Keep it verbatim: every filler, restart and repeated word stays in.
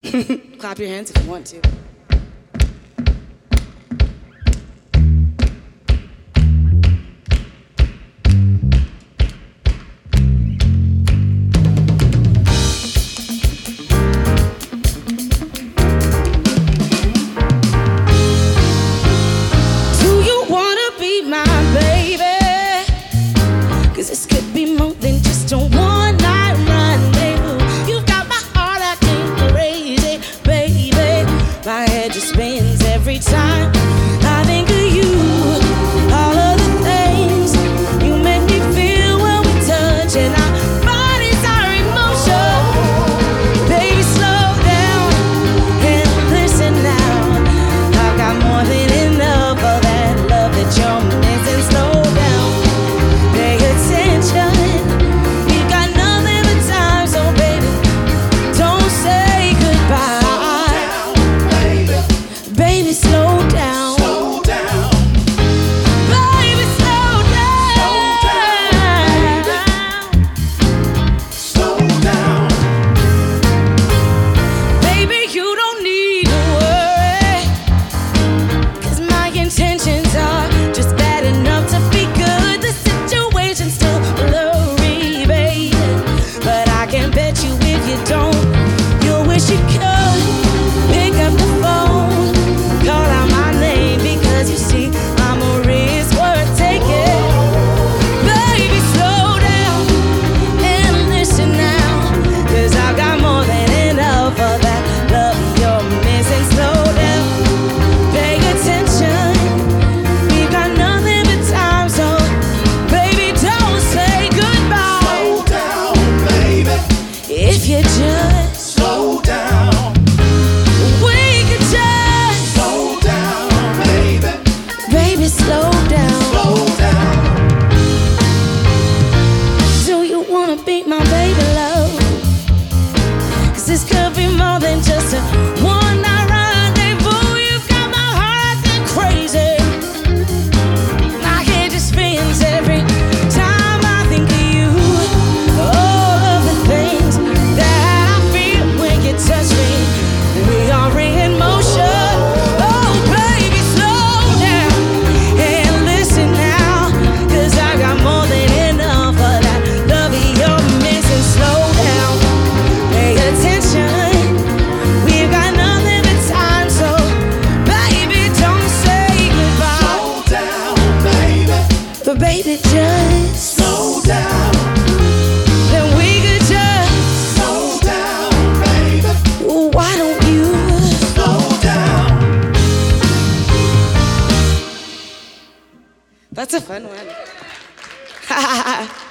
Clap your hands if you want to. Do you wanna be my baby? 'Cause this could be more than just a one night rendezvous. You've got my heart acting crazy, baby. My head just spins every time I think of you. All of the things you make me feel when we touch, and our bodies are in motion. Baby, slow down and listen now. I've got more than enough of that love that you're missing. Slow down, pay attention. We've got nothing but time, so baby, don't say goodbye. Baby, slow down. Slow down. Baby, slow down. Slow down. Baby, you don't need to worry, 'cause my intentions are just bad enough to be good. The situation's still blurry, baby, but I can bet you if you don't, you'll wish you could pick up the phone, call out my name, because you see I'm a risk worth taking. Baby, slow down and listen now, 'cause I've got more than enough of that love you're missing. Slow down, pay attention. We've got nothing but time, so baby, don't say goodbye. Slow down, baby. If you just, Slow down. we could just, Slow down, baby. baby, slow down. Slow down. Do you wanna be my baby love? 'Cause this could be more than just a one night rendezvous. You've got my heart acting crazy. My head just spins every time I think of you. All of the things that I feel when you touch me, we are in motion. Oh baby, slow down and listen now, 'cause I got more than enough of that love you're missing. Slow down, pay attention. We've got nothing but time, so baby, don't say goodbye. Slow down, baby. But baby, just, Slow down. then we could just, Slow down, baby. why don't you? Slow down. That's a fun one.